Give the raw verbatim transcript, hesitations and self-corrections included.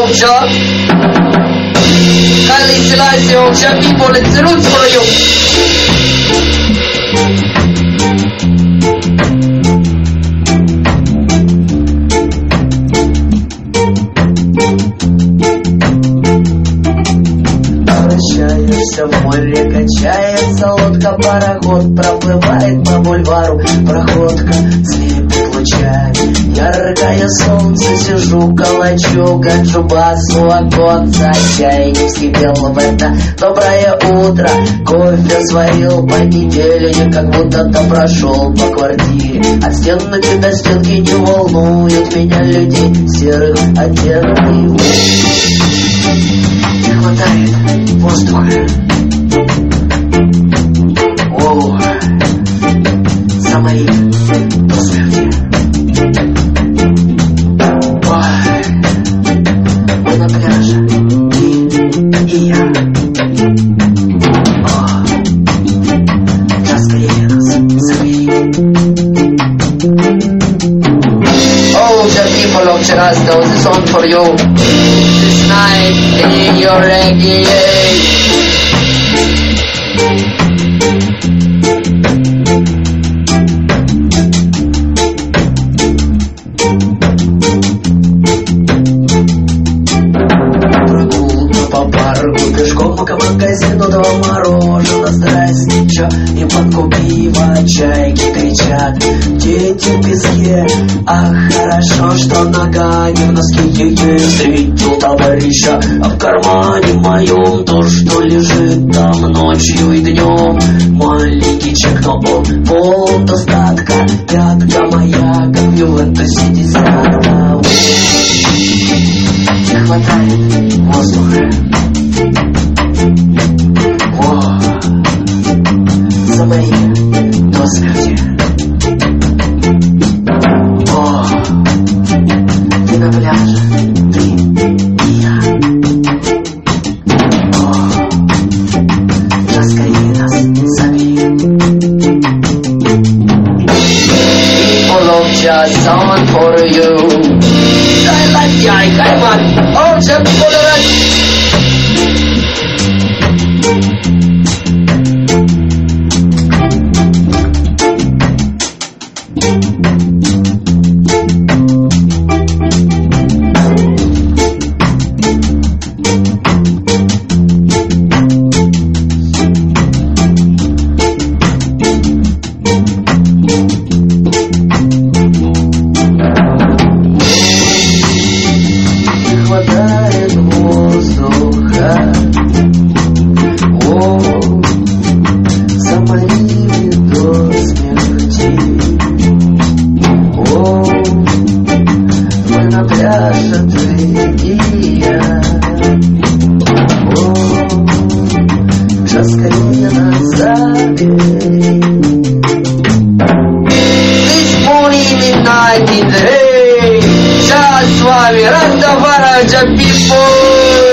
culture. Haile Selassie culture, people, it's the roots for you. Вращаешься в море, качается лодка, пароход проплывает по бульвару, проходка слепит лучами. Яркое солнце, сижу, калачу, гаджу басу, оконца, чай не вскипел в это доброе утро. Кофе сварил по неделе, как будто-то прошел по квартире. От стенки до стенки не волнуют меня люди серых оттенков. Не хватает воздуха. О, за мои до смерти. Ой, мы на пляже, ты и я. О, да скорее нас забери. Oh, the people of Cherasco, this song for you. This night in your reggae. К магазину до мороженого, здрасте, чё, и банку пива, чайки кричат, дети в песке, ах, хорошо, что нога не в носке, е-е, встретил товарища, а в кармане моем то, что лежит там ночью и днем, маленький чек, но он полон достатка, пятка моя, как в Ювентусе десятка. Не хватает воздуха. За мои до смерти. О, ты на пляже, ты и я. О, да скорее нас забери. People of jazz, someone for you. I like the eye, come on. Oh, the people of jazz. С вами Растафари, people.